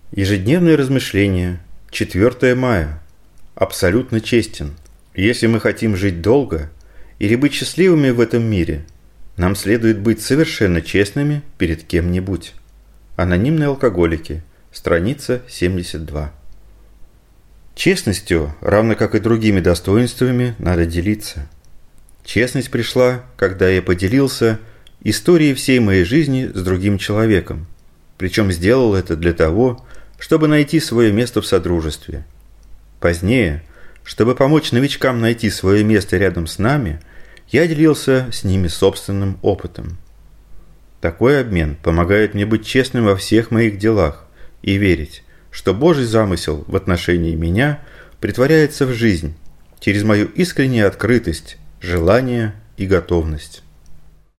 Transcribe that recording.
Ежедневное размышление. 4 мая. Абсолютно честен. Если мы хотим жить долго или быть счастливыми в этом мире, нам следует быть совершенно честными перед кем-нибудь. Анонимные алкоголики. Страница 72. Честностью, равно как и другими достоинствами, надо делиться. Честность пришла, когда я поделился историей всей моей жизни с другим человеком, причем сделал это для того, чтобы найти свое место в содружестве. Позднее, чтобы помочь новичкам найти свое место рядом с нами, я делился с ними собственным опытом. Такой обмен помогает мне быть честным во всех моих делах и верить, что Божий замысел в отношении меня претворяется в жизнь через мою искреннюю открытость, желание и готовность.